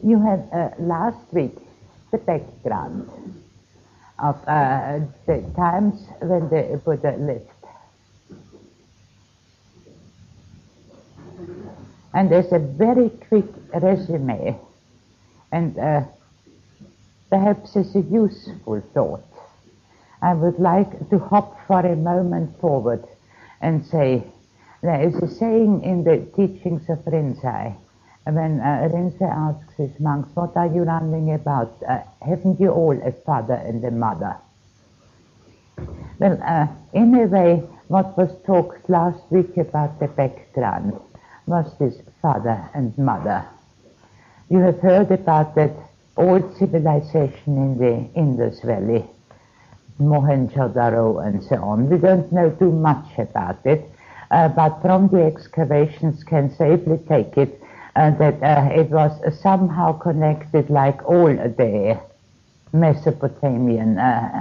You had last week the background of the times when the Buddha lived. And there's a very quick resume, and perhaps it's a useful thought. I would like to hop for a moment forward and say, there is a saying in the teachings of Rinzai, when Rinzai asks his monks, what are you running about? Haven't you all a father and a mother? Well, in a way, what was talked last week about the background was this father and mother. You have heard about that old civilization in the Indus Valley, Mohenjo-daro and so on. We don't know too much about it, but from the excavations can safely take it that it was somehow connected, like all the Mesopotamian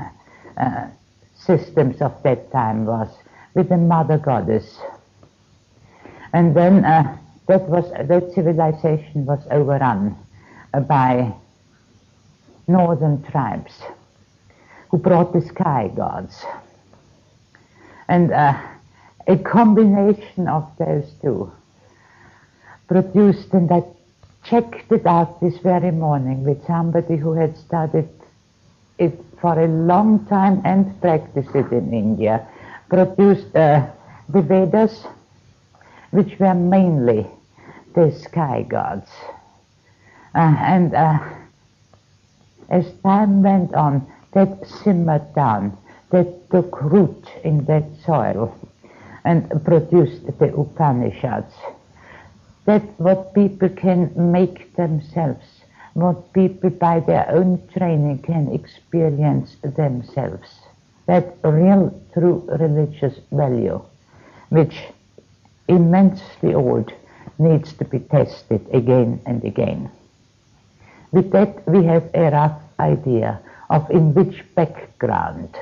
systems of that time was, with the mother goddess. And then that civilization was overrun by northern tribes who brought the sky gods. And a combination of those two produced, and I checked it out this very morning with somebody who had studied it for a long time and practiced it in India, produced the Vedas, which were mainly the sky gods. And as time went on, that simmered down, that took root in that soil and produced the Upanishads. That what people can make themselves, what people by their own training can experience themselves. That real, true religious value, which immensely old, needs to be tested again and again. With that, we have a rough idea of in which background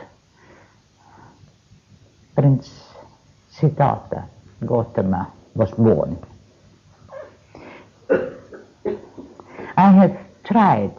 Prince Siddhartha Gautama was born. I have tried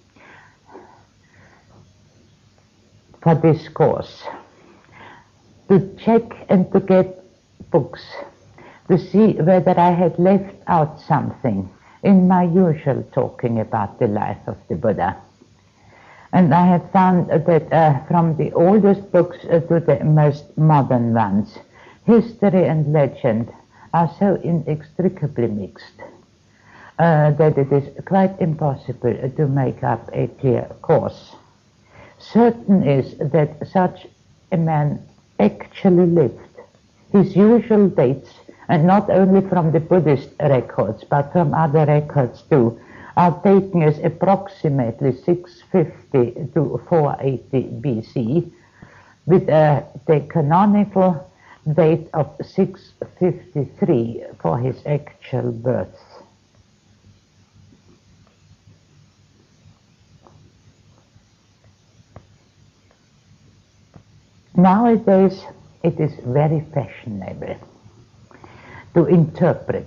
for this course to check and to get books to see whether I had left out something in my usual talking about the life of the Buddha. And I have found that from the oldest books to the most modern ones, history and legend are so inextricably mixed that it is quite impossible to make up a clear course. Certain is that such a man actually lived. His usual dates, and not only from the Buddhist records, but from other records too, are taken as approximately 650 to 480 BC, with the canonical date of 653 for his actual birth. Nowadays, it is very fashionable to interpret.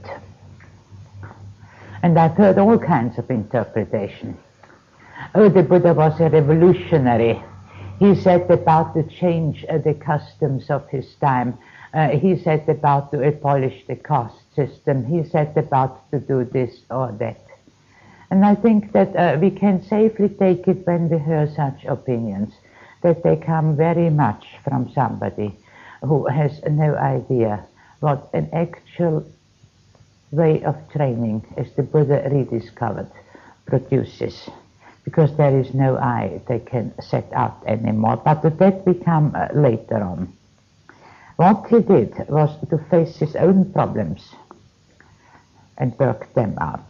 And I've heard all kinds of interpretation. Oh, the Buddha was a revolutionary. He set about to change the customs of his time. He set about to abolish the caste system. He set about to do this or that. And I think that we can safely take it when we hear such opinions, that they come very much from somebody who has no idea what an actual way of training, as the Buddha rediscovered, produces, because there is no I they can set out anymore. But that will come later on. What he did was to face his own problems and work them out.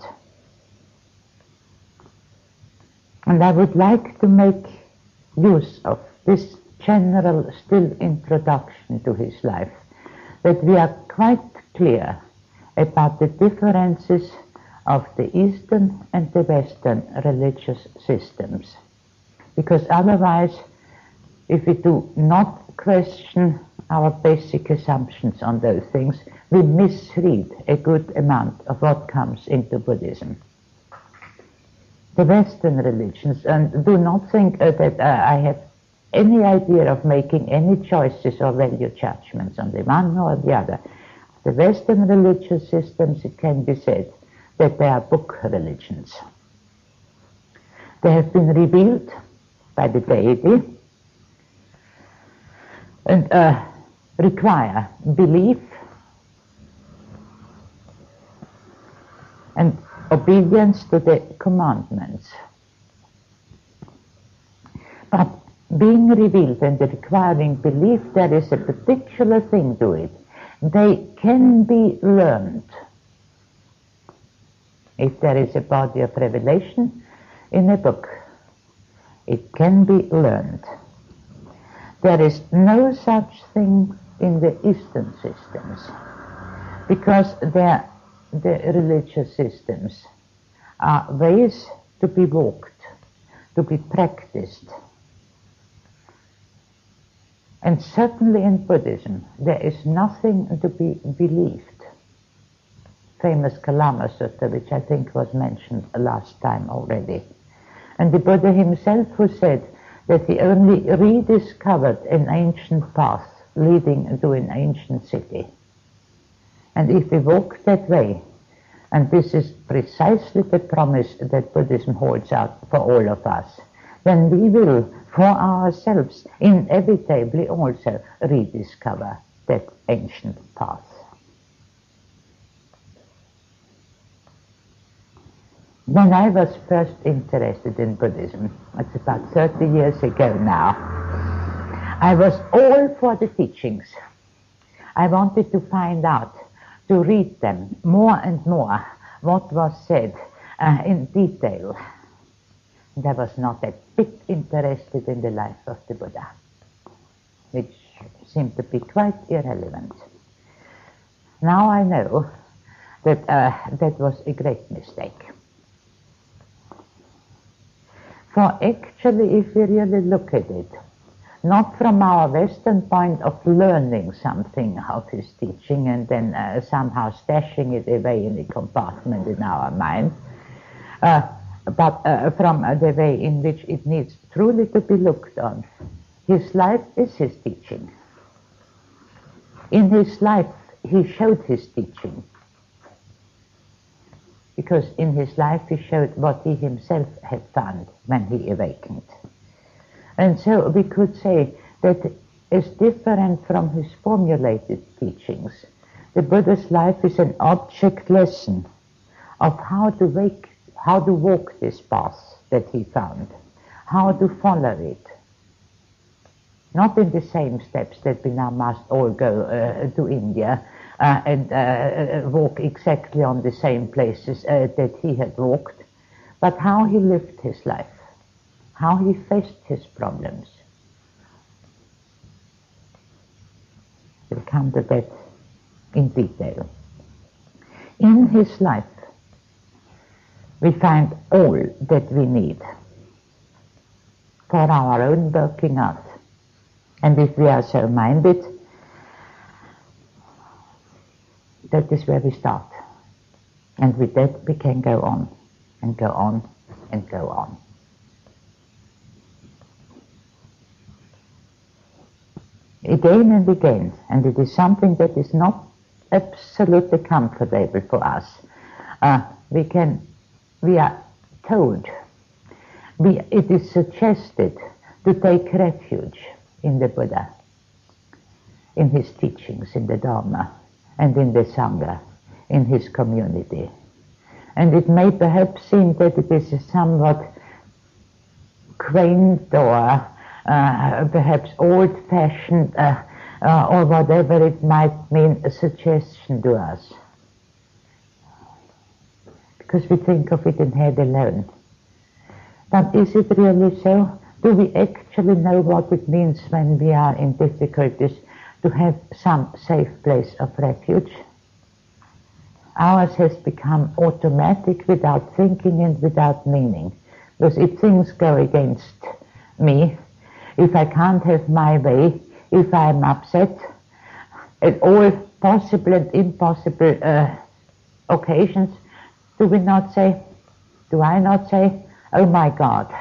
And I would like to make use of this general still introduction to his life, that we are quite clear about the differences of the Eastern and the Western religious systems. Because otherwise, if we do not question our basic assumptions on those things, we misread a good amount of what comes into Buddhism. the Western religions, and do not think that I have any idea of making any choices or value judgments on the one or the other. The Western religious systems, it can be said that they are book religions. They have been revealed by the deity and require belief and obedience to the commandments. But being revealed and requiring belief, there is a particular thing to it. They can be learned. If there is a body of revelation in a book, it can be learned. There is no such thing in the Eastern systems, because the religious systems are ways to be walked, to be practiced. And certainly in Buddhism, there is nothing to be believed. Famous Kalama Sutta, which I think was mentioned last time already. And the Buddha himself, who said that he only rediscovered an ancient path leading to an ancient city. And if we walk that way, and this is precisely the promise that Buddhism holds out for all of us, then we will, for ourselves, inevitably also rediscover that ancient path. When I was first interested in Buddhism, it's about 30 years ago now, I was all for the teachings. I wanted to find out, to read them more and more, what was said in detail. And I was not a bit interested in the life of the Buddha, which seemed to be quite irrelevant. Now I know that that was a great mistake. For actually, if we really look at it, not from our Western point of learning something of his teaching and then somehow stashing it away in a compartment in our mind, but from the way in which it needs truly to be looked on. His life is his teaching. In his life, he showed his teaching. Because in his life he showed what he himself had found when he awakened. And so we could say that as different from his formulated teachings, the Buddha's life is an object lesson of how to walk this path that he found, how to follow it. Not in the same steps that we now must all go to India and walk exactly on the same places that he had walked, but how he lived his life, how he faced his problems. We'll come to that in detail. In his life, we find all that we need for our own working out. And if we are so minded, that is where we start. And with that we can go on, and go on, and go on. Again and again, and it is something that is not absolutely comfortable for us. We are told, it is suggested to take refuge in the Buddha, in his teachings, in the Dharma, and in the Sangha, in his community. And it may perhaps seem that it is a somewhat quaint or perhaps old-fashioned or whatever it might mean, a suggestion to us. Because we think of it in head alone. But is it really so? Do we actually know what it means when we are in difficulties to have some safe place of refuge? Ours has become automatic, without thinking and without meaning. Because if things go against me, if I can't have my way, if I'm upset, at all possible and impossible occasions, do I not say, oh my God,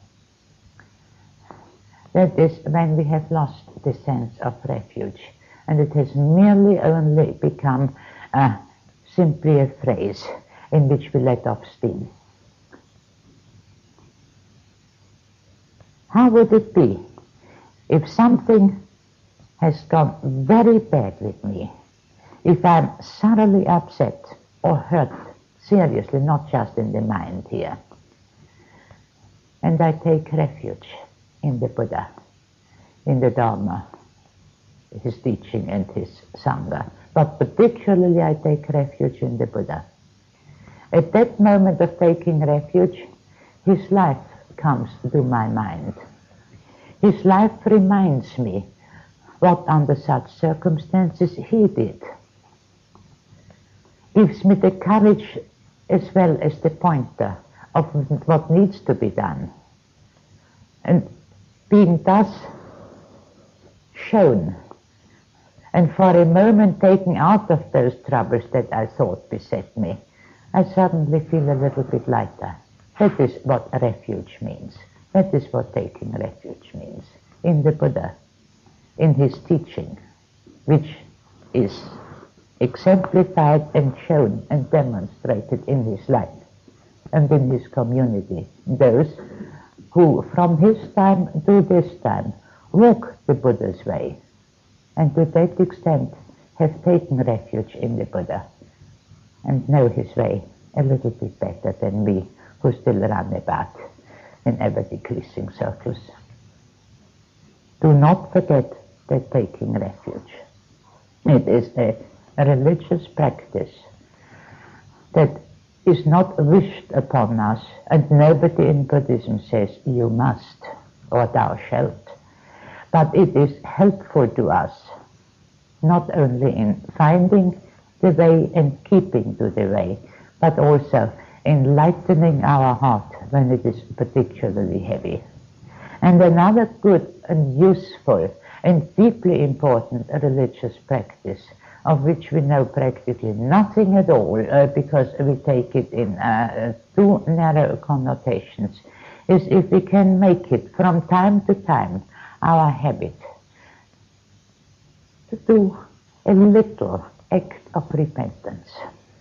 that is when we have lost the sense of refuge, and it has merely only become simply a phrase in which we let off steam. How would it be if something has gone very bad with me, if I'm thoroughly upset or hurt seriously, not just in the mind here, and I take refuge in the Buddha, in the Dharma, his teaching and his Sangha, but particularly I take refuge in the Buddha. At that moment of taking refuge, his life comes to my mind. His life reminds me what under such circumstances he did. Gives me the courage as well as the pointer of what needs to be done. And being thus shown, and for a moment taken out of those troubles that I thought beset me, I suddenly feel a little bit lighter. That is what refuge means. That is what taking refuge means. In the Buddha, in his teaching, which is exemplified and shown and demonstrated in his life and in his community. Those who from his time to this time walk the Buddha's way, and to that extent have taken refuge in the Buddha and know his way a little bit better than we who still run about in ever-decreasing circles. Do not forget that taking refuge. It is a religious practice that is not wished upon us, and nobody in Buddhism says you must or thou shalt, but it is helpful to us, not only in finding the way and keeping to the way, but also in lightening our heart when it is particularly heavy. And another good and useful and deeply important religious practice, of which we know practically nothing at all because we take it in too narrow connotations, is if we can make it from time to time our habit to do a little act of repentance.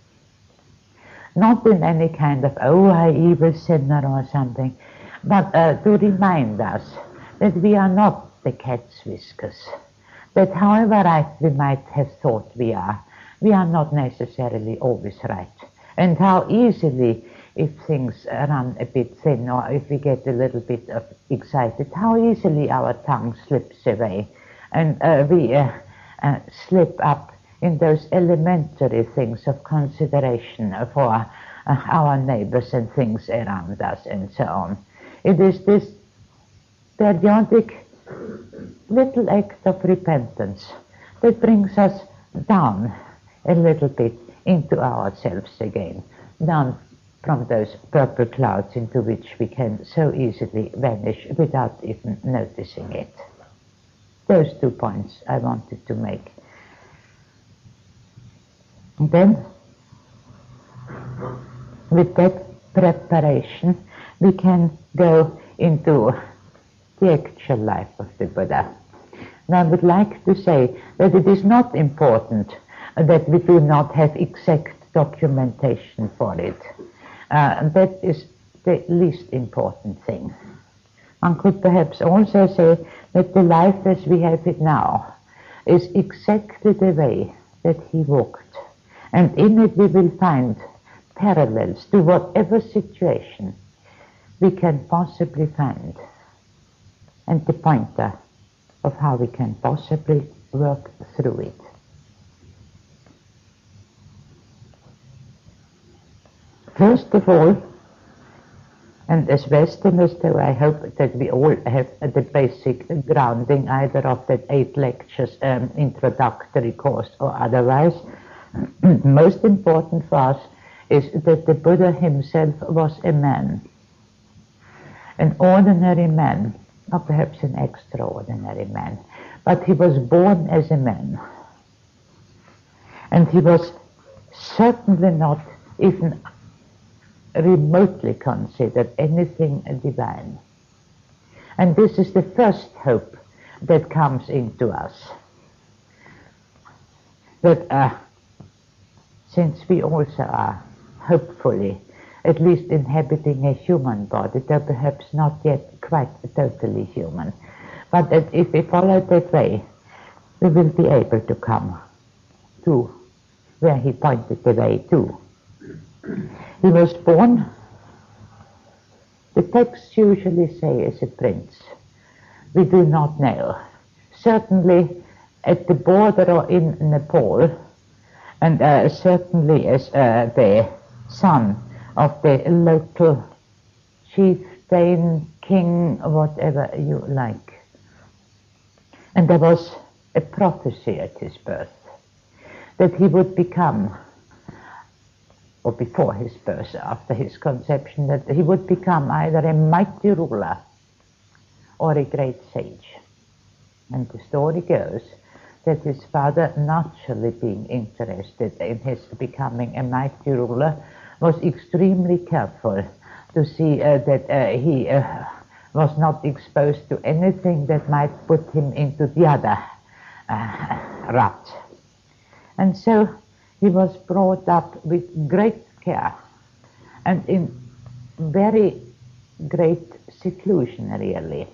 Not in any kind of, oh, I evil sinner or something, but to remind us that we are not the cat's whiskers, that however right we might have thought we are not necessarily always right, and how easily, if things run a bit thin or if we get a little bit excited, how easily our tongue slips away, and we slip up in those elementary things of consideration for our neighbors and things around us and so on. It is this periodic little act of repentance that brings us down a little bit into ourselves again, down from those purple clouds into which we can so easily vanish without even noticing it. Those 2 points I wanted to make. And then, with that preparation, we can go into the actual life of the Buddha. And I would like to say that it is not important that we do not have exact documentation for it. That is the least important thing. One could perhaps also say that the life as we have it now is exactly the way that he walked. And in it we will find parallels to whatever situation we can possibly find, and the pointer of how we can possibly work through it. First of all, and as Westerners, though, I hope that we all have the basic grounding either of that 8 lectures introductory course or otherwise, most important for us is that the Buddha himself was a man, an ordinary man, or perhaps an extraordinary man, but he was born as a man. And he was certainly not even remotely considered anything divine. And this is the first hope that comes into us. That since we also are hopefully at least inhabiting a human body, though perhaps not yet quite totally human, but that if we follow that way, we will be able to come to where he pointed the way to. He was born, the texts usually say, as a prince. We do not know. Certainly at the border or in Nepal, and certainly as the son of the local chieftain, king, whatever you like. And there was a prophecy at his birth that he would become, or before his birth, after his conception, that he would become either a mighty ruler or a great sage. And the story goes that his father, naturally being interested in his becoming a mighty ruler, was extremely careful to see that he was not exposed to anything that might put him into the other rut. And so he was brought up with great care and in very great seclusion, really.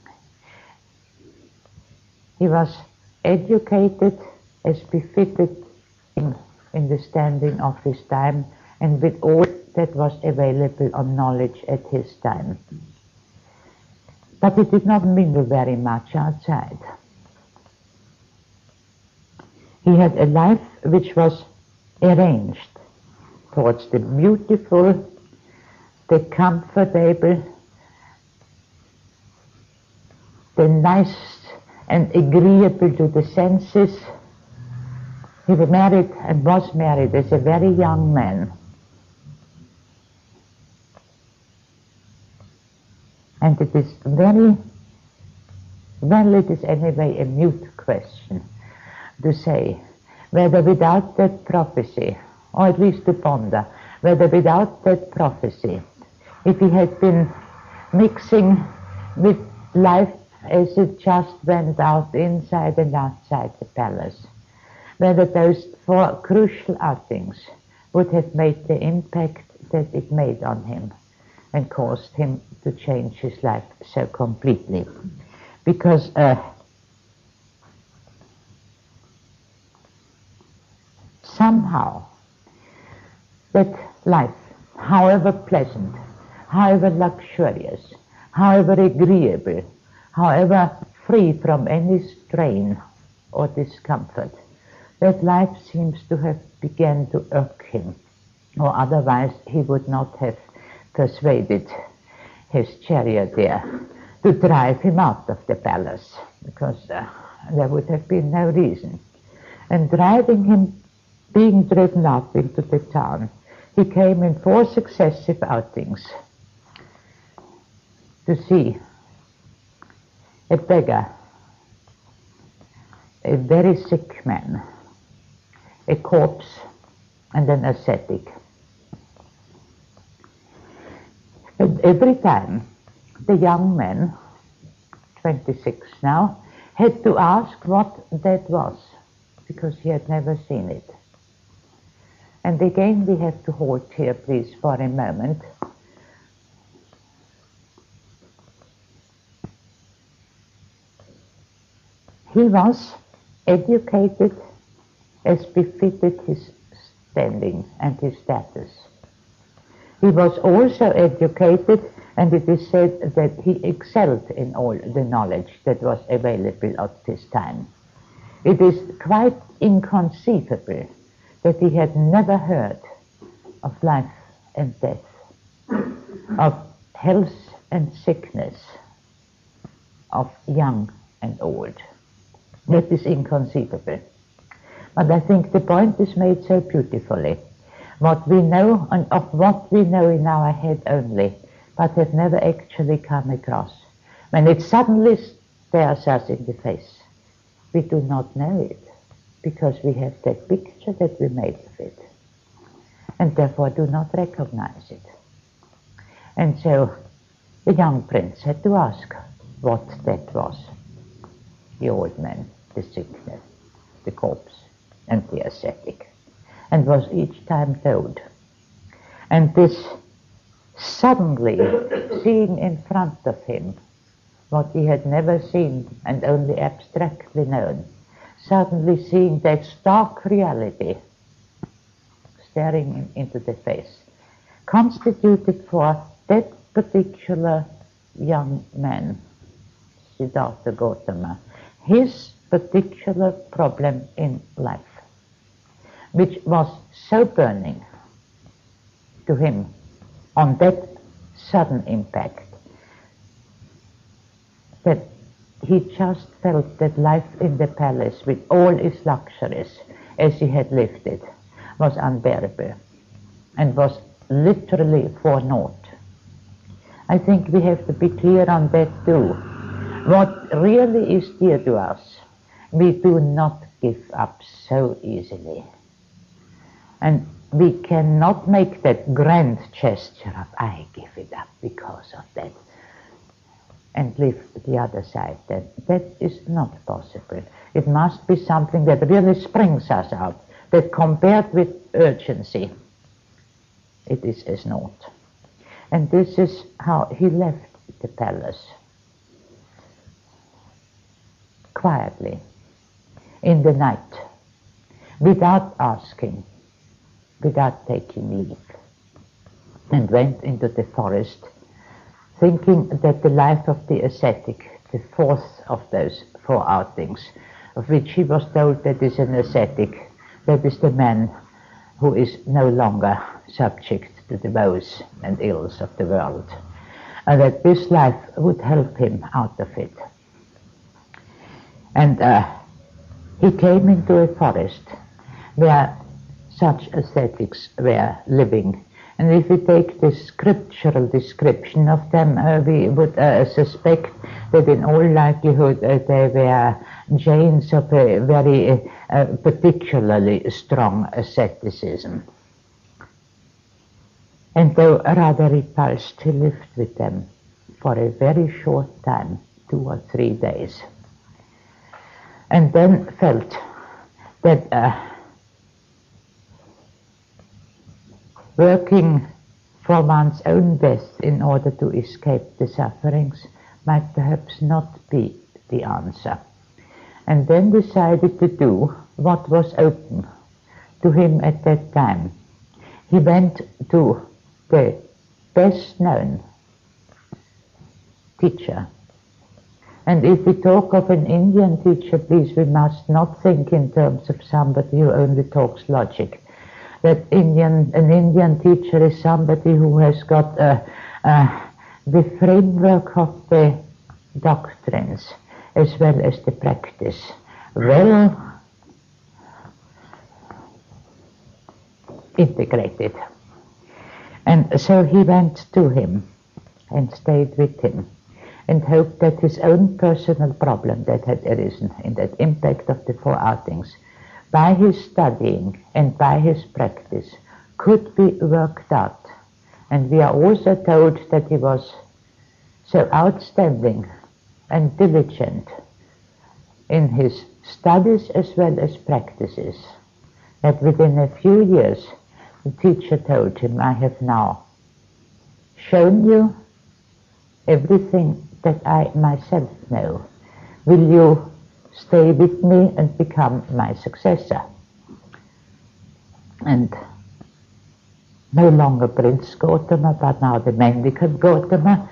He was educated as befitted in the standing of his time and with all that was available on knowledge at his time. But he did not mingle very much outside. He had a life which was arranged towards the beautiful, the comfortable, the nice and agreeable to the senses. He was married and was married as a very young man. And it is very, well, it is anyway a mute question to say whether without that prophecy, or at least to ponder, whether without that prophecy, if he had been mixing with life as it just went out inside and outside the palace, whether those 4 crucial outings would have made the impact that it made on him and caused him to change his life so completely. Because somehow that life, however pleasant, however luxurious, however agreeable, however free from any strain or discomfort, that life seems to have begun to irk him, or otherwise he would not have persuaded his charioteer to drive him out of the palace, because there would have been no reason. And driving him, being driven out into the town, he came in 4 successive outings to see a beggar, a very sick man, a corpse, and an ascetic. And every time the young man, 26 now, had to ask what that was, because he had never seen it. And again we have to halt here, please, for a moment. He was educated as befitted his standing and his status. He was also educated, and it is said that he excelled in all the knowledge that was available at this time. It is quite inconceivable that he had never heard of life and death, of health and sickness, of young and old. That is inconceivable. But I think the point is made so beautifully. What we know, and of what we know in our head only, but have never actually come across. When it suddenly stares us in the face, we do not know it, because we have that picture that we made of it, and therefore do not recognize it. And so the young prince had to ask what that was. The old man, the sickness, the corpse, and the ascetic, and was each time told. And this suddenly seeing in front of him what he had never seen and only abstractly known, suddenly seeing that stark reality staring him into the face, constituted for that particular young man, Siddhartha Gautama, his particular problem in life, which was so burning to him on that sudden impact that he just felt that life in the palace with all its luxuries as he had lived it was unbearable and was literally for naught. I think we have to be clear on that too. What really is dear to us, we do not give up so easily. And we cannot make that grand gesture of, I give it up because of that, and leave the other side. That is not possible. It must be something that really springs us out, that compared with urgency, it is as naught. And this is how he left the palace. Quietly, in the night, without asking, without taking leave, and went into the forest, thinking that the life of the ascetic, the fourth of those 4 outings, of which he was told that is an ascetic, that is the man who is no longer subject to the woes and ills of the world, and that this life would help him out of it. And he came into a forest where such ascetics were living. And if we take the scriptural description of them, we would suspect that in all likelihood they were Jains of a very particularly strong asceticism. And though rather repulsed, he lived with them for a very short time, 2 or 3 days. And then felt that working for one's own death in order to escape the sufferings might perhaps not be the answer. And then decided to do what was open to him at that time. He went to the best known teacher. And if we talk of an Indian teacher, please, we must not think in terms of somebody who only talks logic. That an Indian teacher is somebody who has got the framework of the doctrines as well as the practice well integrated. And so he went to him and stayed with him and hoped that his own personal problem that had arisen in that impact of the 4 outings, by his studying and by his practice, could be worked out. And we are also told that he was so outstanding and diligent in his studies as well as practices that within a few years the teacher told him, I have now shown you everything that I myself know. Will you stay with me and become my successor? And no longer Prince Gautama, but now the mendicant Gautama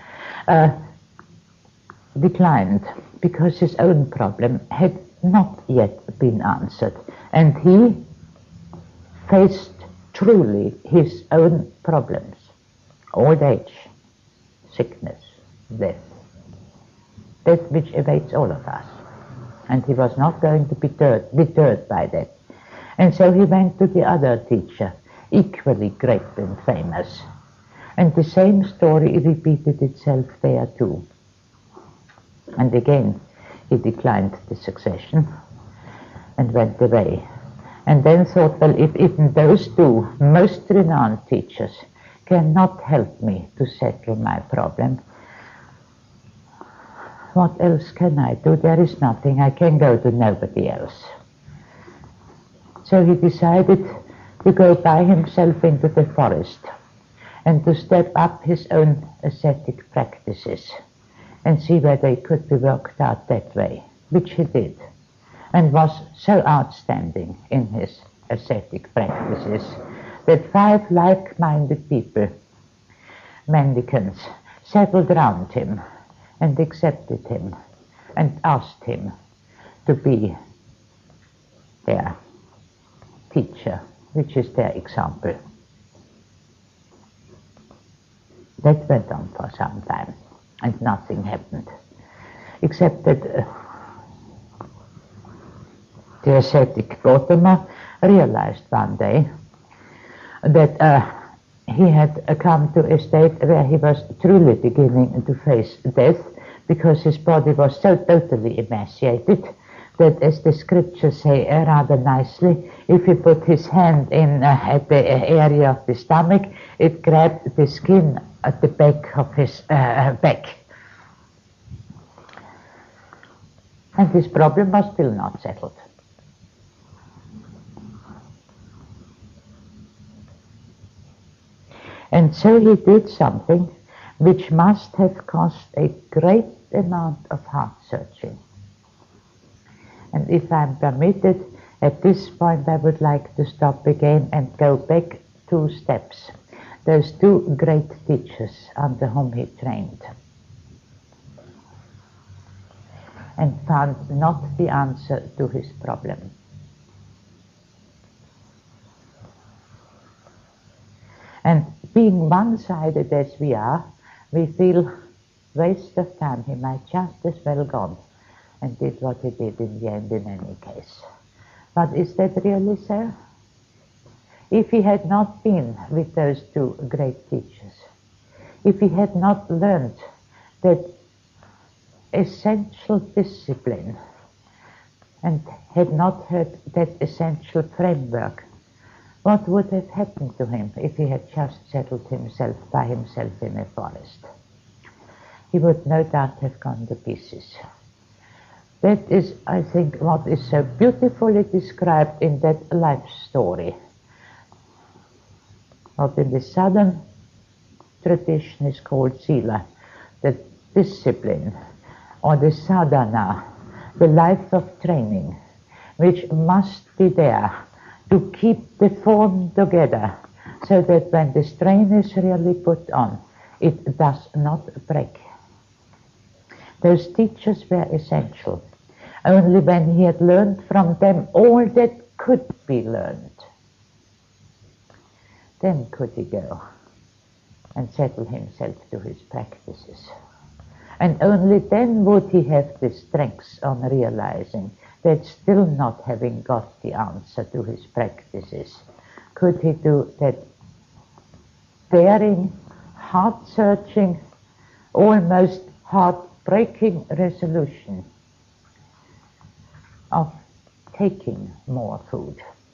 declined, because his own problem had not yet been answered, and he faced truly his own problems: old age, sickness, death, that which awaits all of us. And he was not going to be deterred by that. And so he went to the other teacher, equally great and famous. And the same story repeated itself there too. And again he declined the succession and went away. And then thought, well, if even those 2 most renowned teachers cannot help me to settle my problem. What else can I do? There is nothing. I can go to nobody else. So he decided to go by himself into the forest and to step up his own ascetic practices and see where they could be worked out that way, which he did, and was so outstanding in his ascetic practices that 5 like-minded people, mendicants, settled round him and accepted him and asked him to be their teacher, which is their example. That went on for some time, and nothing happened, except that the ascetic Gautama realized one day that he had come to a state where he was truly beginning to face death, because his body was so totally emaciated that, as the scriptures say rather nicely, if he put his hand in at the area of the stomach, it grabbed the skin at the back of his back. And his problem was still not settled. And so he did something which must have cost a great amount of heart searching. And if I'm permitted, at this point I would like to stop again and go back 2 steps. Those 2 great teachers under whom he trained, and found not the answer to his problem. And being one-sided as we are, we feel waste of time. He might just as well gone and did what he did in the end in any case. But is that really so? If he had not been with those 2 great teachers, if he had not learned that essential discipline and had not had that essential framework, what would have happened to him if he had just settled himself by himself in a forest? He would no doubt have gone to pieces. That is, I think, what is so beautifully described in that life story. What in the southern tradition is called sila, the discipline, or the sadhana, the life of training, which must be there to keep the form together, so that when the strain is really put on, it does not break. Those teachers were essential. Only when he had learned from them all that could be learned, then could he go and settle himself to his practices. And only then would he have the strength on realizing that, still not having got the answer to his practices, could he do that daring, heart-searching, almost heart-breaking resolution of taking more food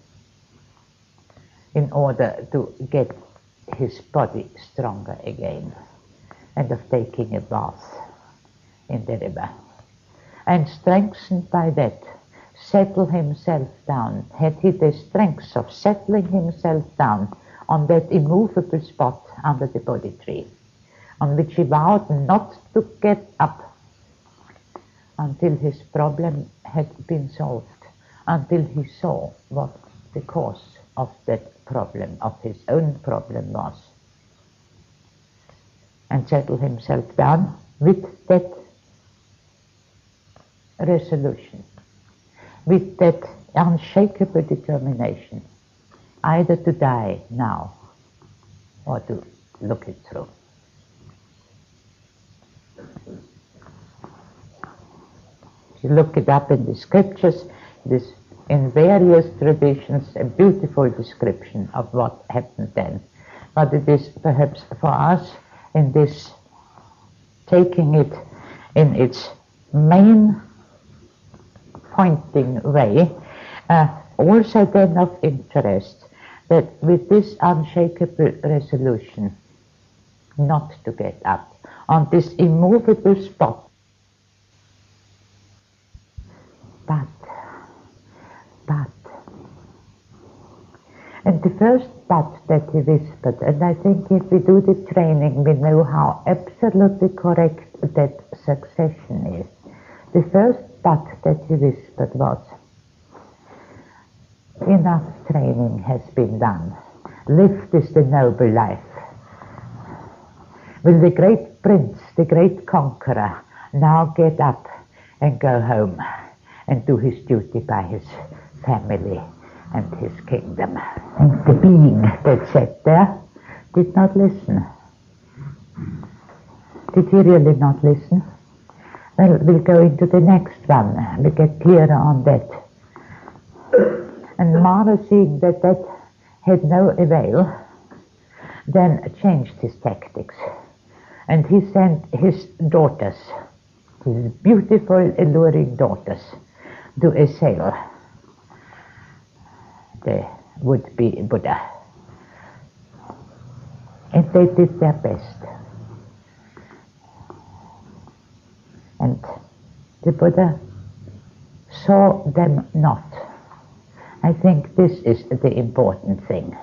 in order to get his body stronger again, and of taking a bath in the river. And strengthened by that, settle himself down. Had he the strength of settling himself down on that immovable spot under the Bodhi tree, on which he vowed not to get up until his problem had been solved, until he saw what the cause of that problem, of his own problem, was, and settle himself down with that resolution, with that unshakable determination, either to die now or to look it through. If you look it up in the scriptures, it is in various traditions a beautiful description of what happened then. But it is perhaps for us, in this taking it in its main pointing way, also then of interest that with this unshakable resolution not to get up on this immovable spot. But, and the first but that he whispered, and I think if we do the training, we know how absolutely correct that succession is. The first but that he whispered was, enough training has been done. Lived is the noble life. Will the great prince, the great conqueror, now get up and go home and do his duty by his family and his kingdom? And the being that sat there did not listen. Did he really not listen? Well, we'll go into the next one. We'll get clearer on that. And Mara, seeing that that had no avail, then changed his tactics. And he sent his daughters, his beautiful, alluring daughters, to assail the would-be Buddha. And they did their best. And the Buddha saw them not. I think this is the important thing.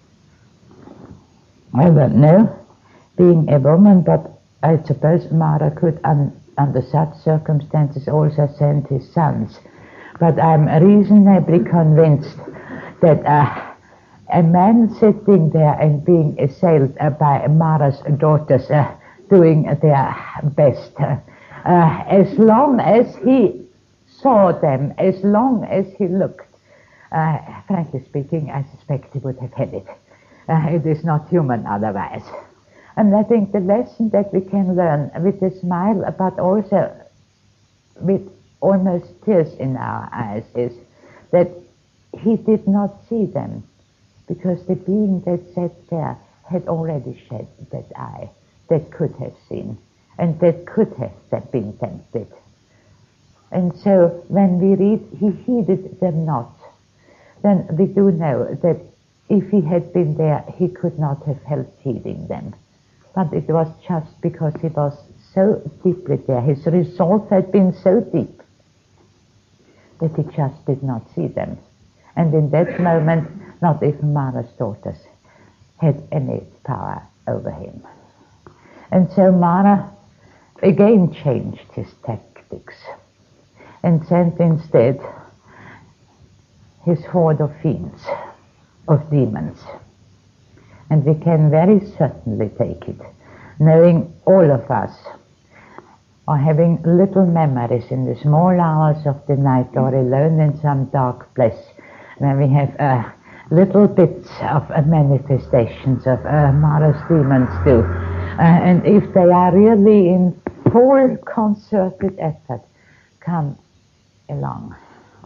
I don't know, being a woman, but I suppose Mara could, under such circumstances, also send his sons. But I'm reasonably convinced that a man sitting there and being assailed by Mara's daughters doing their best, as long as he saw them, as long as he looked, frankly speaking, I suspect he would have had it. It is not human otherwise. And I think the lesson that we can learn with a smile, but also with almost tears in our eyes, is that he did not see them, because the being that sat there had already shed that eye that could have seen, and that could have been tempted. And so when we read, he heeded them not, then we do know that if he had been there, he could not have helped heeding them. But it was just because he was so deeply there, his resolve had been so deep, that he just did not see them. And in that moment, not even Mara's daughters had any power over him. And so Mara again changed his tactics and sent instead his horde of fiends, of demons. And we can very certainly take it, knowing all of us are having little memories in the small hours of the night or alone in some dark place, when we have little bits of manifestations of Mara's demons too. And if they are really in full concerted effort, come along.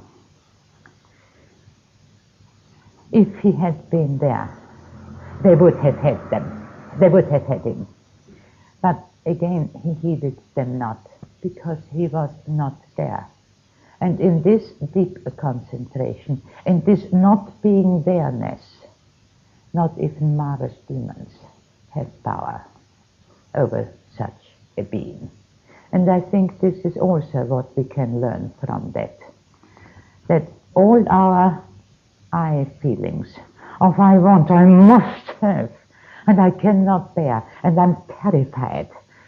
If he had been there, they would have had them. They would have had him. But again, he heeded them not, because he was not there. And in this deep concentration, in this not being there-ness, not even Mara's demons have power over such a being. And I think this is also what we can learn from that. That all our I feelings of I want, I must have, and I cannot bear, and I'm terrified,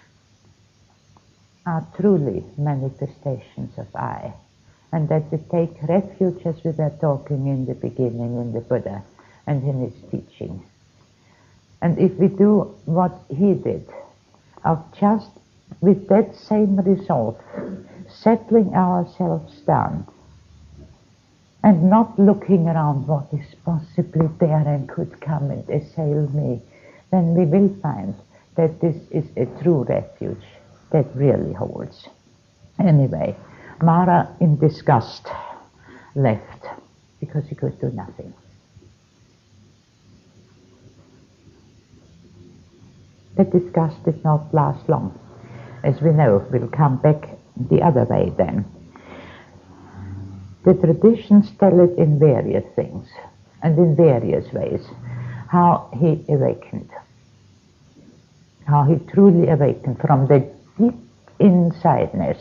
are truly manifestations of I. And that we take refuge, as we were talking in the beginning, in the Buddha and in his teaching. And if we do what he did, of just with that same resolve, settling ourselves down, and not looking around what is possibly there and could come and assail me, then we will find that this is a true refuge that really holds. Anyway, Mara, in disgust, left, because he could do nothing. The disgust did not last long. As we know, we'll come back the other way then. The traditions tell it in various things and in various ways, how he awakened. how he truly awakened from the deep insideness,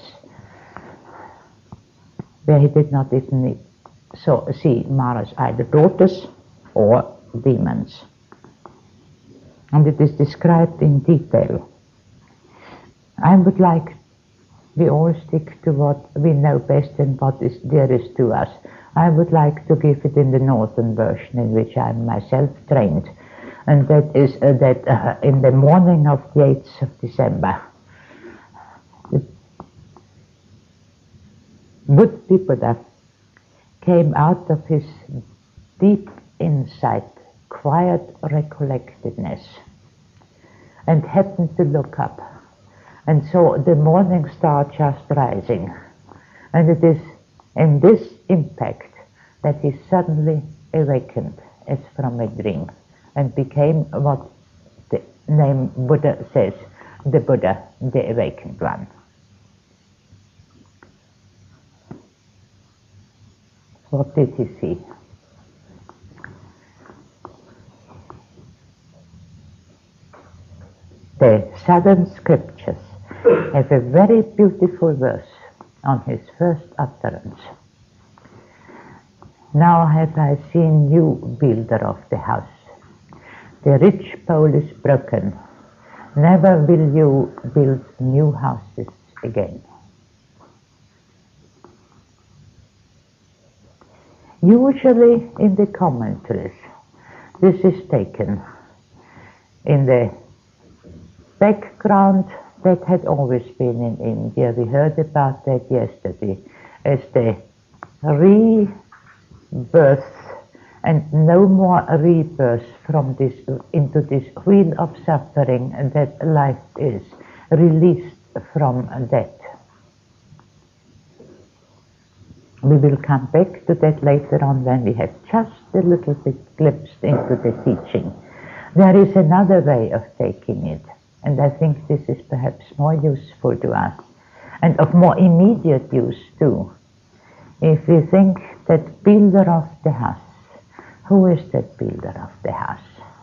where he did not even see Mara's either daughters or demons. And it is described in detail. I would like we all stick to what we know best and what is dearest to us. I would like to give it in the northern version in which I am myself trained. And that is that in the morning of the 8th of December, the Buddha came out of his deep insight, quiet recollectedness, and happened to look up and saw the morning star just rising. And it is in this impact that he suddenly awakened as from a dream and became what the name Buddha says, the Buddha, the awakened one. What did he see? The Southern Scriptures have a very beautiful verse on his first utterance. Now have I seen you, builder of the house. The ridge pole is broken. Never will you build new houses again. Usually in the commentaries, this is taken in the background that had always been in India. We heard about that yesterday as the rebirth and no more rebirth from this into this wheel of suffering that life is, released from that. We will come back to that later on when we have just a little bit glimpsed into the teaching. There is another way of taking it, and I think this is perhaps more useful to us, and of more immediate use too. If we think that builder of the house, who is that builder of the house?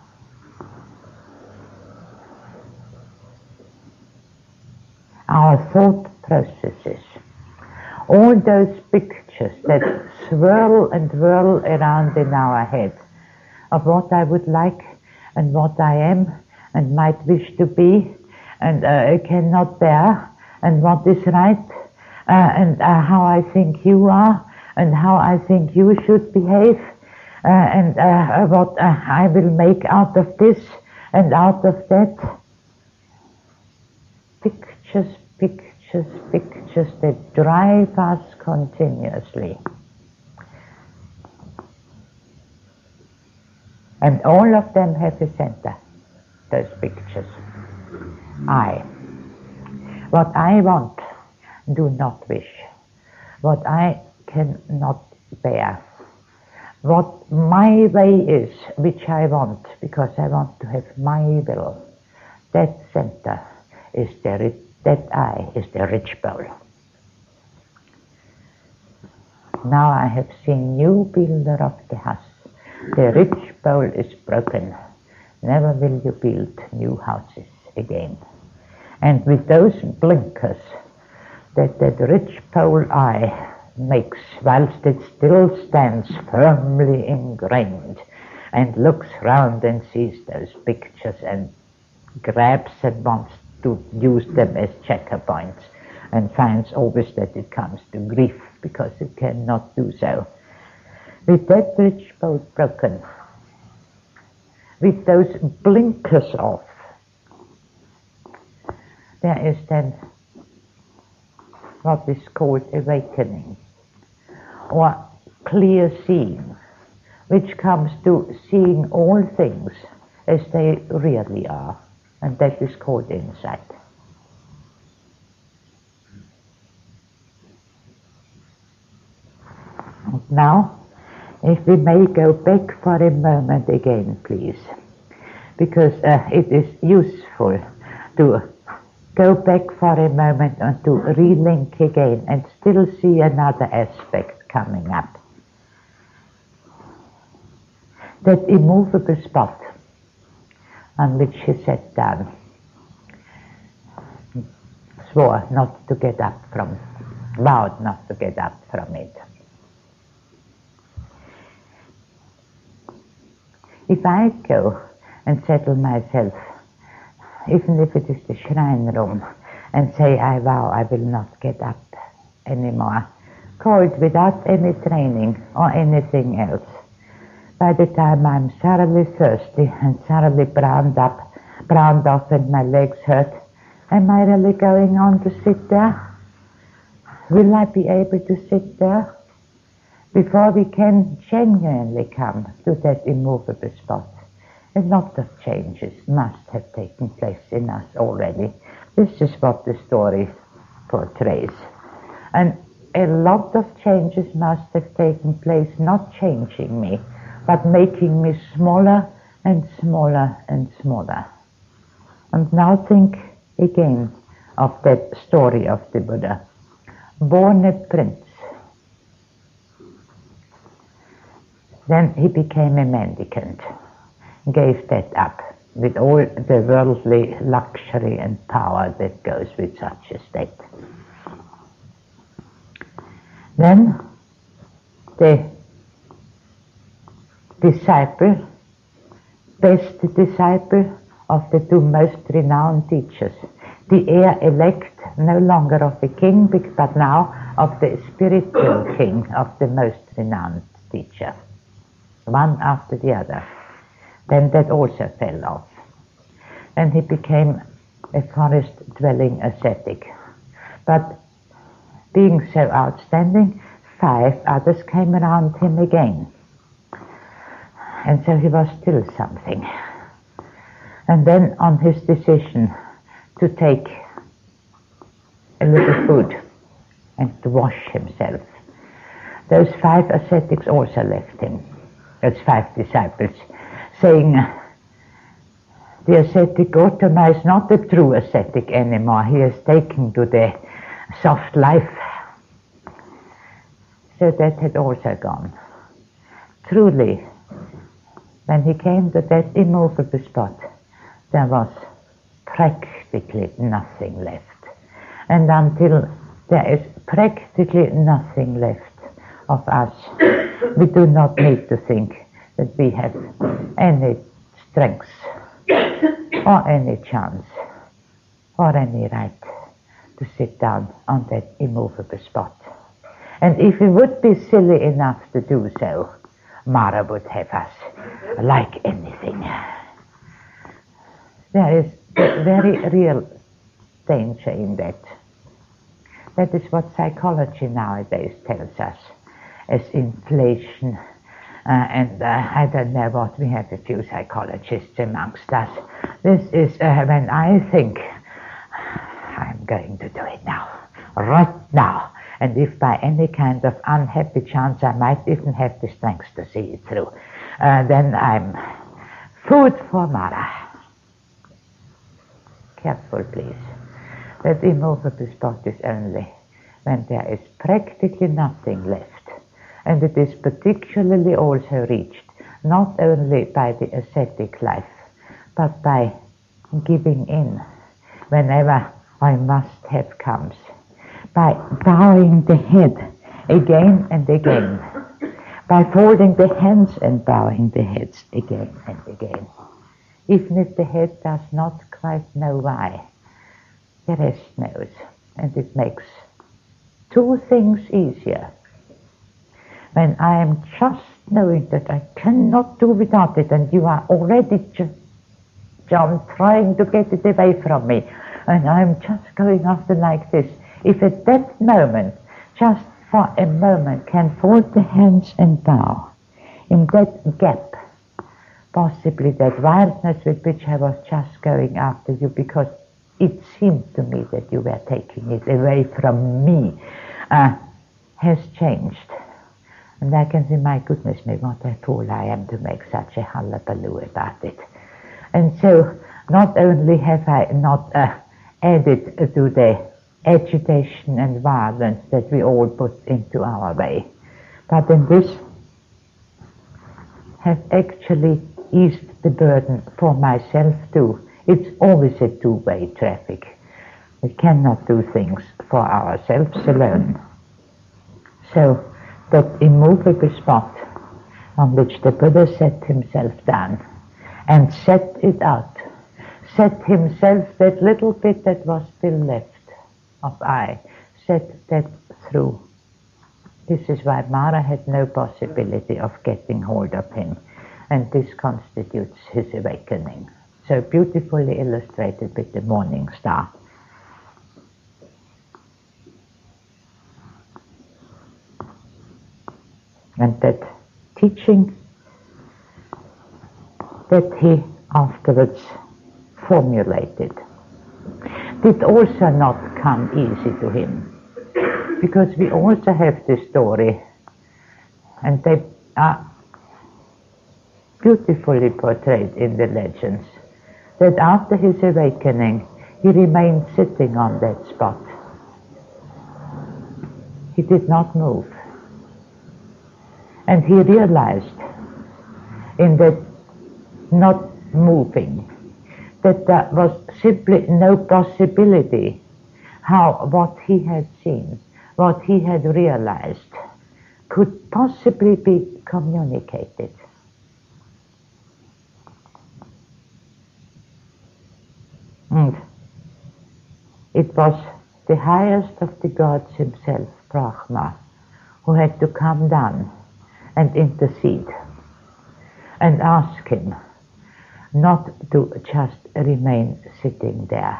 Our thought processes. All those pictures that swirl and whirl around in our head of what I would like and what I am and might wish to be and cannot bear, and what is right, and how I think you are and how I think you should behave, and what I will make out of this and out of that. Pictures, pictures, pictures that drive us continuously. And all of them have a center, those pictures. I. What I want, do not wish. What I cannot bear. What my way is, which I want, because I want to have my will. That center is that I is the ridge pole. Now I have seen you, builder of the house. The ridge pole is broken. Never will you build new houses again. And with those blinkers that ridge pole eye makes, whilst it still stands firmly ingrained, and looks round and sees those pictures and grabs and wants to use them as checker points, and finds always that it comes to grief because it cannot do so. With that ridge pole broken, with those blinkers off, there is then what is called awakening, or clear seeing, which comes to seeing all things as they really are, and that is called insight. Now, if we may go back for a moment again, please, because it is useful to go back for a moment and to relink again and still see another aspect coming up. That immovable spot on which he sat down. swore not to get up from, vowed not to get up from it. If I go and settle myself, even if it is the shrine room, and say I vow I will not get up anymore, cold without any training or anything else, by the time I'm thoroughly thirsty and thoroughly browned off and my legs hurt, am I really going on to sit there? Will I be able to sit there? Before we can genuinely come to that immovable spot, a lot of changes must have taken place in us already. This is what the story portrays. And a lot of changes must have taken place, not changing me, but making me smaller and smaller and smaller. And now think again of that story of the Buddha. Born a prince. Then he became a mendicant, gave that up with all the worldly luxury and power that goes with such a state. Then the disciple, best disciple of the two most renowned teachers, the heir elect no longer of the king, but now of the spiritual king of the most renowned teacher, one after the other. Then that also fell off. And he became a forest-dwelling ascetic. But being so outstanding, 5 others came around him again. And so he was still something. And then on his decision to take a little food and to wash himself, those 5 ascetics also left him, those 5 disciples, saying, the ascetic Gautama is not a true ascetic anymore. He is taken to the soft life. So that had also gone. Truly, when he came to that immovable spot, there was practically nothing left. And until there is practically nothing left of us, we do not need to think that we have any strength or any chance or any right to sit down on that immovable spot. And if we would be silly enough to do so, Mara would have us like anything. There is a very real danger in that. That is what psychology nowadays tells us as inflation. And I don't know what, we have a few psychologists amongst us. This is when I think, I'm going to do it now, right now. And if by any kind of unhappy chance I might even have the strength to see it through, then I'm food for Mara. Careful, please. That immovable spot is only when there is practically nothing left. And it is particularly also reached not only by the ascetic life, but by giving in whenever I must have comes, by bowing the head again and again, by folding the hands and bowing the heads again and again. Even if the head does not quite know why, the rest knows, and it makes 2 things easier. When I am just knowing that I cannot do without it, and you are already John trying to get it away from me, and I'm just going after like this, if at that moment, just for a moment, can fold the hands and bow, in that gap, possibly that wildness with which I was just going after you, because it seemed to me that you were taking it away from me, has changed. And I can say, my goodness me, what a fool I am to make such a hullabaloo about it. And so, not only have I not added to the agitation and violence that we all put into our way, but in this have actually eased the burden for myself too. It's always a 2-way traffic. We cannot do things for ourselves alone. So that immovable spot on which the Buddha set himself down and set it out, set himself, that little bit that was still left of I, set that through. This is why Mara had no possibility of getting hold of him, and this constitutes his awakening. So beautifully illustrated with the morning star. And that teaching that he afterwards formulated did also not come easy to him, because we also have this story, and they are beautifully portrayed in the legends, that after his awakening he remained sitting on that spot. He did not move. And he realized in that not moving that there was simply no possibility how what he had seen, what he had realized, could possibly be communicated. And it was the highest of the gods himself, Brahma, who had to come down and intercede and ask him not to just remain sitting there,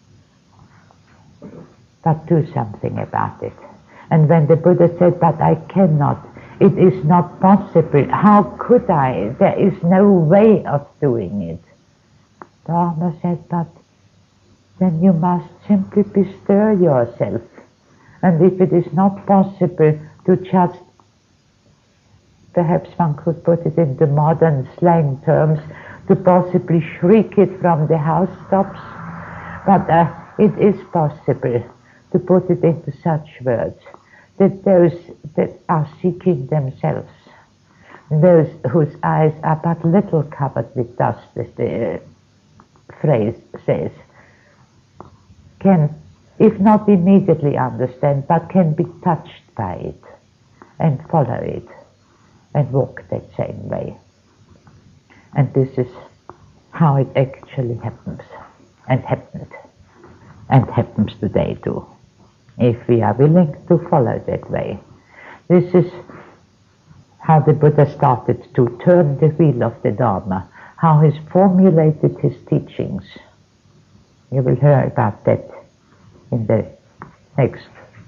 but do something about it. And when the Buddha said, but I cannot, it is not possible, how could I? There is no way of doing it. Brahma said, but then you must simply bestir yourself. And if it is not possible to just, perhaps one could put it into modern slang terms, to possibly shriek it from the housetops, but it is possible to put it into such words that those that are seeking themselves, those whose eyes are but little covered with dust, as the phrase says, can, if not immediately understand, but can be touched by it and follow it and walk that same way. And this is how it actually happens, and happened, and happens today too, if we are willing to follow that way. This is how the Buddha started to turn the wheel of the Dharma, how he formulated his teachings. You will hear about that in the next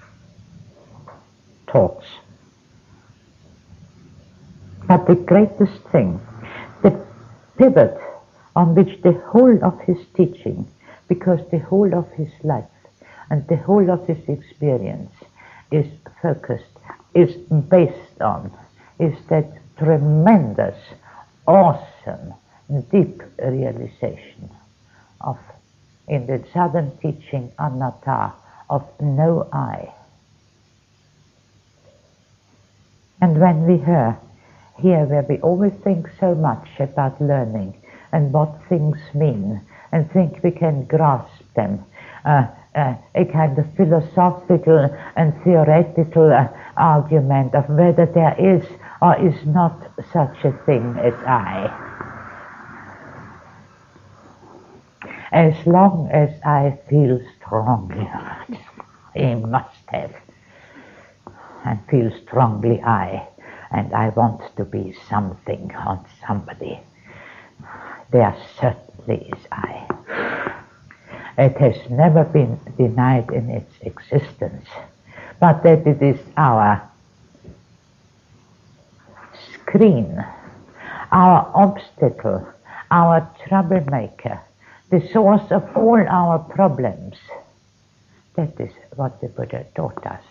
talks. But the greatest thing, the pivot on which the whole of his teaching, because the whole of his life and the whole of his experience is focused, is based on, is that tremendous, awesome, deep realization of, in the southern teaching, anatta, of no I. And when we hear here where we always think so much about learning and what things mean and think we can grasp them, a kind of philosophical and theoretical argument of whether there is or is not such a thing as I. As long as I feel strongly, I must have, and feel strongly I, and I want to be something or somebody, there certainly is I. It has never been denied in its existence, but that it is our screen, our obstacle, our troublemaker, the source of all our problems. That is what the Buddha taught us.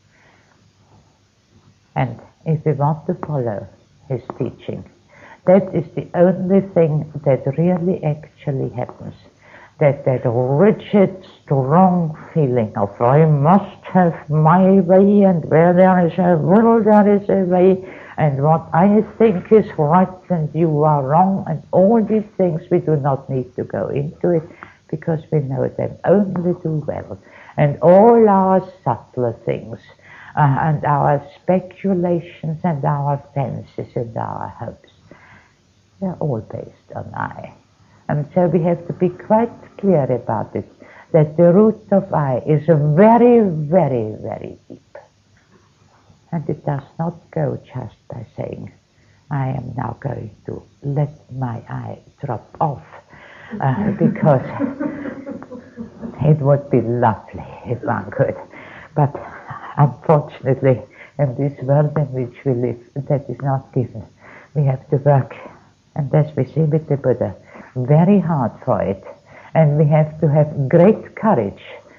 And if we want to follow his teaching, that is the only thing that really actually happens. That rigid, strong feeling of I must have my way, and where there is a will, there is a way, and what I think is right and you are wrong, and all these things, we do not need to go into it. because we know them only too well. And all our subtler things, and our speculations and our fancies and our hopes, they're all based on I. And so we have to be quite clear about it, that the root of I is very, very, very deep. And it does not go just by saying, I am now going to let my I drop off, because it would be lovely if one could. But unfortunately, in this world in which we live, that is not given. We have to work, and as we see with the Buddha, very hard for it. And we have to have great courage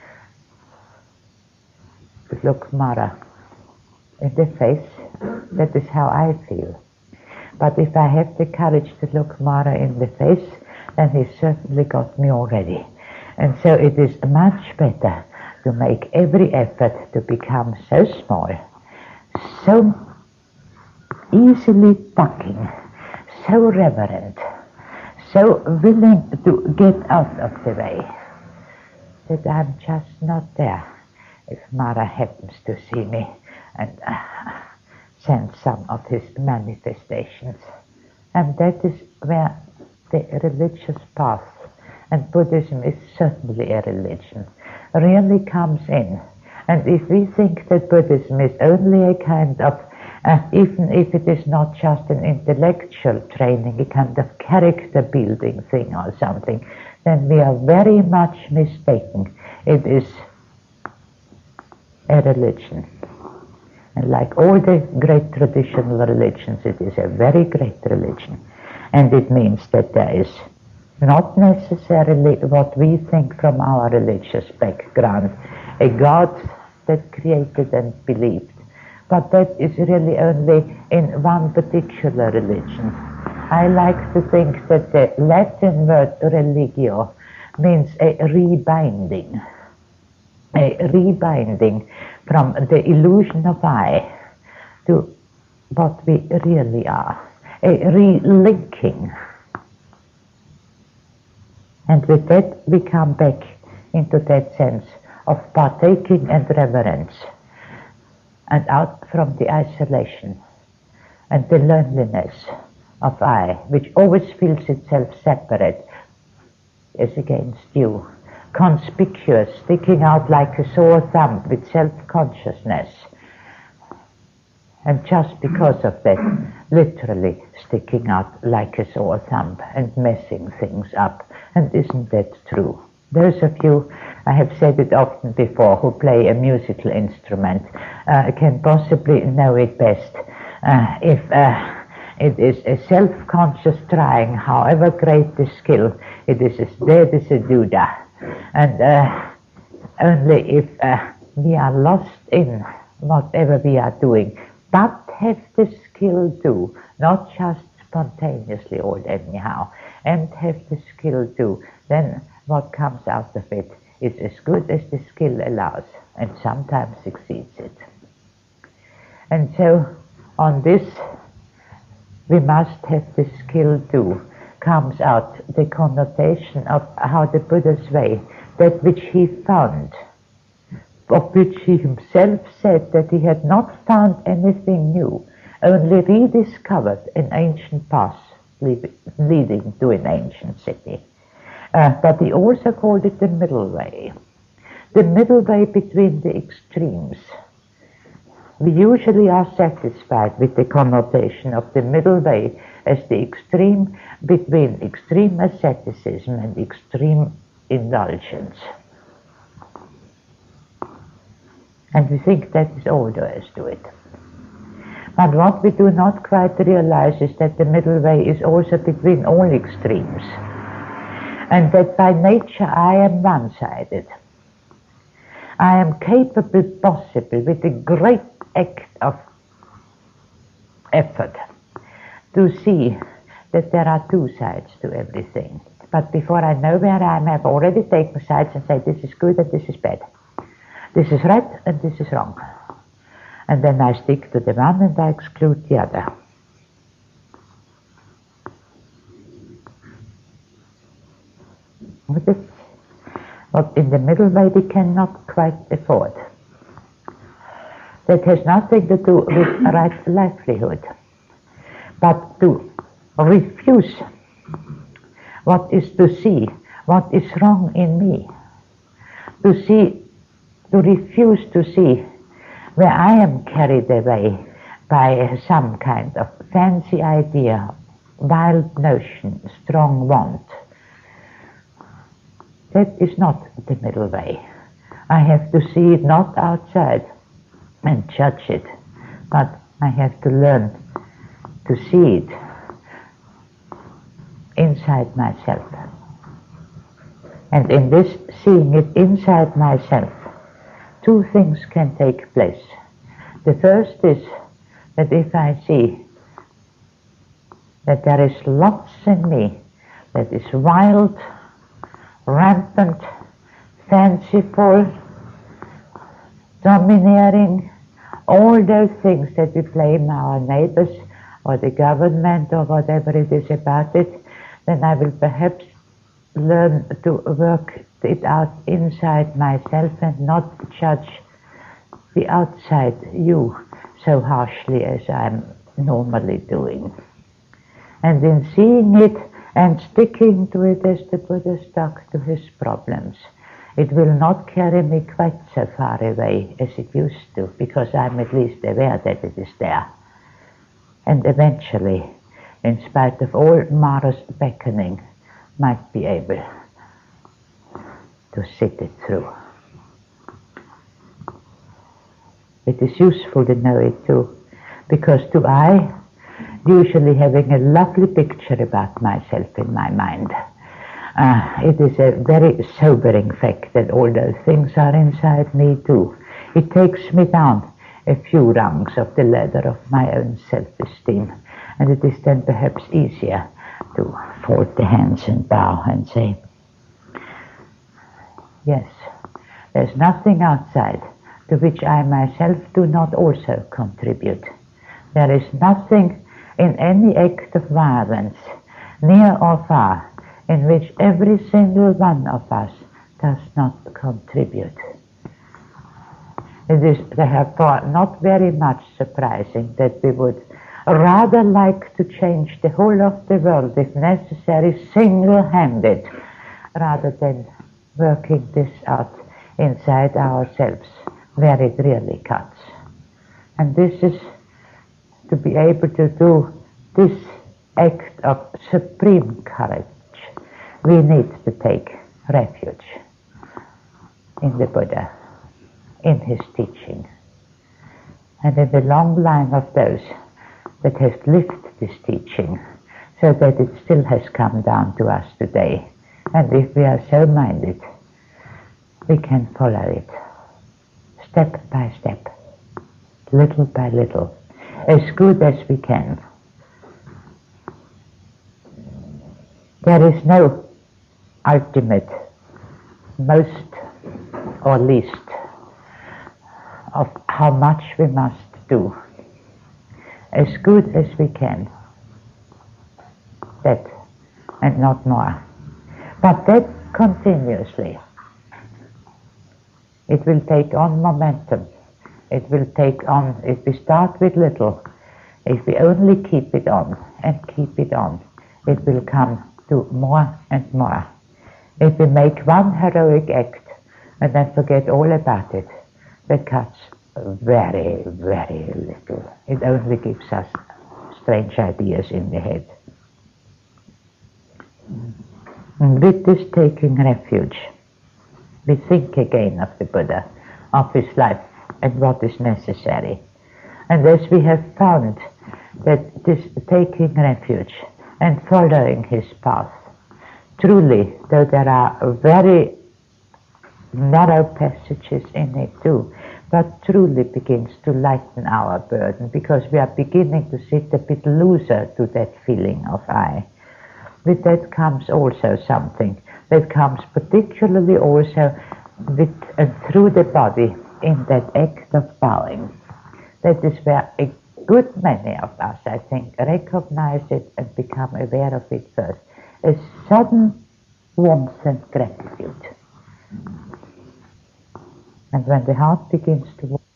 to look Mara in the face. That is how I feel. But if I have the courage to look Mara in the face, then he certainly got me already. And so it is much better to make every effort to become so small, so easily tucking, so reverent, so willing to get out of the way, that I'm just not there if Mara happens to see me and send some of his manifestations. And that is where the religious path, and Buddhism is certainly a religion, really comes in. And if we think that Buddhism is only a kind of, even if it is not just an intellectual training, a kind of character building thing or something, then we are very much mistaken. It is a religion. And like all the great traditional religions, it is a very great religion. And it means that there is not necessarily what we think from our religious background, a God that created and believed, but that is really only in one particular religion. I like to think that the Latin word religio means a rebinding from the illusion of I to what we really are, a relinking. And with that we come back into that sense of partaking and reverence, and out from the isolation and the loneliness of I, which always feels itself separate, as against you, conspicuous, sticking out like a sore thumb with self-consciousness. And just because of that, literally sticking out like a sore thumb and messing things up. And isn't that true? Those of you, I have said it often before, who play a musical instrument can possibly know it best. If it is a self-conscious trying, however great the skill, it is as dead as a Buddha. And only if we are lost in whatever we are doing, but have the skill to, not just spontaneously or anyhow, and have the skill to, then what comes out of it is as good as the skill allows, and sometimes exceeds it. And so on this, we must have the skill to, comes out the connotation of how the Buddha's way, that which he found, of which he himself said that he had not found anything new, only rediscovered an ancient path leading to an ancient city. But he also called it the middle way between the extremes. We usually are satisfied with the connotation of the middle way as the extreme between extreme asceticism and extreme indulgence. And we think that is all there is to it. But what we do not quite realize is that the middle way is also between all extremes. And that by nature I am one-sided. I am capable, possible, with a great act of effort, to see that there are two sides to everything. But before I know where I am, I've already taken sides and said this is good and this is bad. This is right and this is wrong. And then I stick to the one and I exclude the other. But what in the middle way we cannot quite afford. That has nothing to do with right livelihood, but to refuse what is to see, what is wrong in me, to refuse to see where I am carried away by some kind of fancy idea, wild notion, strong want. That is not the middle way. I have to see it not outside and judge it, but I have to learn to see it inside myself. And in this seeing it inside myself, two things can take place. The first is that if I see that there is lots in me that is wild, rampant, fanciful, domineering, all those things that we blame our neighbors or the government or whatever it is about it, then I will perhaps learn to work it out inside myself and not judge the outside you so harshly as I'm normally doing. And in seeing it and sticking to it as the Buddha stuck to his problems, it will not carry me quite so far away as it used to, because I'm at least aware that it is there. And eventually, in spite of all Mara's beckoning, might be able to sit it through. It is useful to know it too, because to I, usually having a lovely picture about myself in my mind, it is a very sobering fact that all those things are inside me too. It takes me down a few rungs of the ladder of my own self-esteem, and it is then perhaps easier to fold the hands and bow and say, yes, there's nothing outside to which I myself do not also contribute. There is nothing in any act of violence, near or far, in which every single one of us does not contribute. It is therefore not very much surprising that we would rather like to change the whole of the world, if necessary, single-handed, rather than working this out inside ourselves, where it really cuts. And this is to be able to do this act of supreme courage. We need to take refuge in the Buddha, in his teaching, and in the long line of those that has lived this teaching, so that it still has come down to us today. And if we are so minded, we can follow it, step by step, little by little, as good as we can. There is no ultimate, most or least of how much we must do. As good as we can, that and not more. But that continuously. It will take on momentum. It will take on, if we start with little, if we only keep it on and keep it on, it will come to more and more. If we make one heroic act and then forget all about it, that cuts very, very little. It only gives us strange ideas in the head. And with this taking refuge, we think again of the Buddha, of his life, and what is necessary. And as we have found that this taking refuge and following his path, truly, though there are very narrow passages in it too, but truly begins to lighten our burden, because we are beginning to sit a bit looser to that feeling of I. With that comes also something that comes particularly also with and through the body in that act of bowing. That is where a good many of us, I think, recognize it and become aware of it first. A sudden warmth and gratitude. And when the heart begins to work,